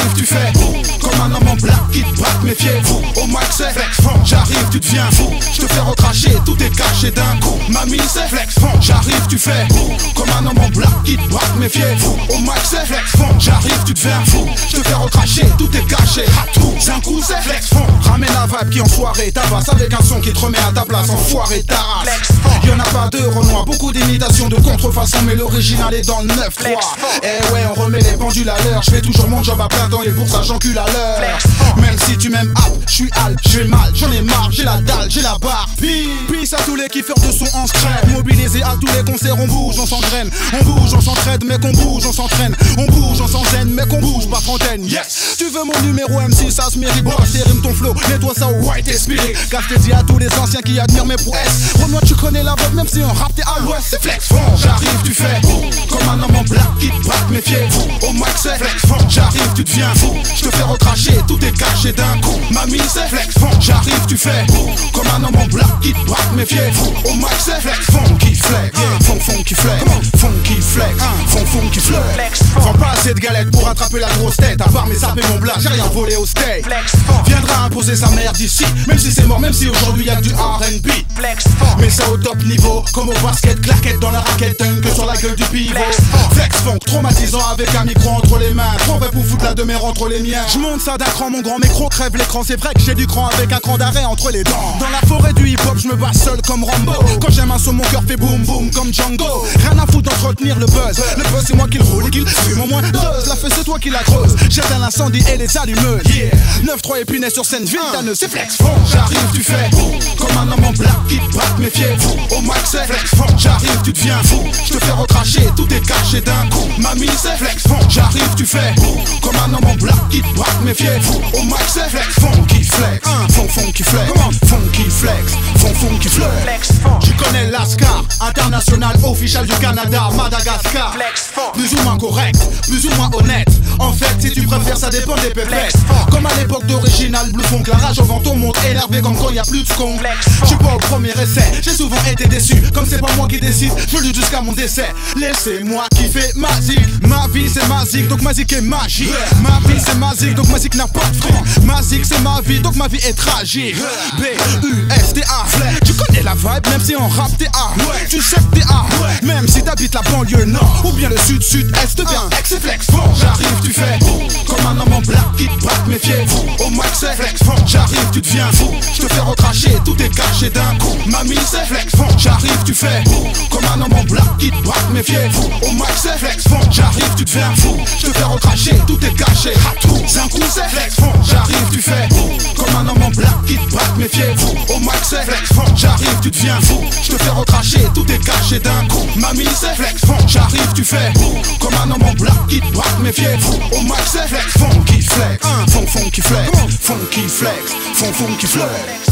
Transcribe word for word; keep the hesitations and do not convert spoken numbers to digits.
j'arrive, tu fais comme un homme en black qui te braque, méfiez-vous. Au mic c'est flex fond, j'arrive, tu deviens fou. Je te fais recracher, tout est caché d'un coup. Mamie c'est flex fond, j'arrive, tu fais comme un homme en black qui te braque, méfiez-vous. Au mic c'est flex fond, j'arrive, tu deviens fou. Je te fais recracher, tout est caché. À tout, un coup c'est flex fond. Ramène la vibe qui en soirée tabasse avec un son qui te remet à ta place, enfoiré ta race. Y'en a pas deux renois, beaucoup d'imitations de contrefaçon, mais l'original est dans le neuf trois. Eh ouais, on remet les pendules à l'heure. Je fais toujours mon job à plein temps et pour ça j'encule à l'heure. Même si tu m'aimes hop, je suis hal, je vais mal, j'en ai marre, j'ai la dalle, j'ai la barre. Peace à tous les kiffeurs de son en scrap. Mobilisés à tous les concerts, on bouge, on s'entraîne. On bouge, on s'entraide, mec on bouge, on s'entraîne. On bouge, on s'enchaîne, mec on bouge, pas trentaine. Yes, tu veux mon numéro M C, ça se mérite. Bosse tes rimes, ton flow, nettoie ça au white et spirit. Car je te dis à tous les anciens qui admirent mes prouesses. Renoir, tu connais la voix, même si on rap t'es à l'ouest. C'est flex fond, j'arrive, tu fais comme un homme en black qui te braque, méfiez-vous. Au mic c'est flex fond, j'arrive, tu deviens fou. Je te fais recracher, tout est caché d'un coup. Mamie c'est flex fond, j'arrive, tu fais comme un homme en black qui te braque, méfiez-vous. Au mic c'est flex fond, qui flex, fond fond qui flex, fond qui flex, fond fond qui flex. Vends pas assez de galettes pour attraper la grosse tête. À part mes sapes et mon blague, j'ai rien volé au steak. Viendra imposer sa mère d'ici, même si c'est mort, même si aujourd'hui y'a du R and B. Mais ça au top niveau, comme au basket, claquette dans la raquette, que sur la gueule du pivot. Flex funk, traumatisant avec un micro entre les mains. Trop vrai pour foutre la demeure entre les miens. Je monte ça d'un cran, mon grand micro crève l'écran. C'est vrai que j'ai du cran avec un cran d'arrêt entre les dents. Dans la forêt du hip hop, je me bats seul comme Rambo. Quand j'aime un son, mon cœur fait boum boum comme Django. Rien à foutre d'entretenir le buzz. Le buzz c'est moi qui le roule et qui le fume au moins dose. La feu c'est toi qui la creuse. J'éteins l'incendie et les allumeuses. Yeah, neuf trois épinay sur scène, viltaneuse. C'est flex fond, j'arrive, tu fais comme un homme en black qui te braque, méfiez-vous. Au mic c'est flex fond, j'arrive, tu deviens fou. Je te fais recracher, tout est caché d'un coup. Mamie c'est flex fond, j'arrive, tu fais comme un homme en black qui te braque, méfiez-vous. Au mic c'est flex fond, qui flex, fond fond qui flex, fond qui flex, fond fond qui flex. Je connais l'Ascar, international official du Canada, Madagascar. Plus ou moins correct, plus ou moins honnête. En fait, si tu préfères, ça dépend des pépettes. Comme à l'époque d'original Blue Funk, la rage au venton monte énervé comme quand y a plus de con. Je suis pas au premier essai, j'ai souvent été déçu. Comme c'est pas moi qui décide, je lutte jusqu'à mon décès. Laissez-moi kiffer ma zik. Ma vie c'est ma zik, donc ma zik est magique. Ma vie c'est ma zik, donc ma zik n'a pas de fric. Ma zik c'est ma vie, donc ma vie est tragique. B U S T A, tu connais la vibe, même si on rap t'es A. Tu sais que t'es A, même si t'habites la banlieue nord ou bien le sud-sud-est vers Aix et flex fond. J'arrive, tu fais comme un homme en black qui te braque, méfiez-vous. Au mic c'est flex fond, j'arrive, tu deviens fou. Je te fais recracher, tout est caché d'un coup. Mamie c'est flex fond, j'arrive, tu fais comme un homme en black qui te braque, méfiez-vous. Au mic c'est flex fond, j'arrive, tu deviens fou. Je te fais recracher, tout est caché. À tout, un coup c'est flex fond, j'arrive, tu fais comme un homme en black qui te braque, méfiez-vous. Au mic c'est flex fond, j'arrive, tu deviens fou. Je te fais recracher, tout est caché d'un coup. Mamie c'est flex fond, j'arrive, tu fais comme un homme en black qui te braque, méfiez-vous. Au mic c'est flex fond, qui flex, fond fond qui flex, fond qui flex, fond fond qui flex.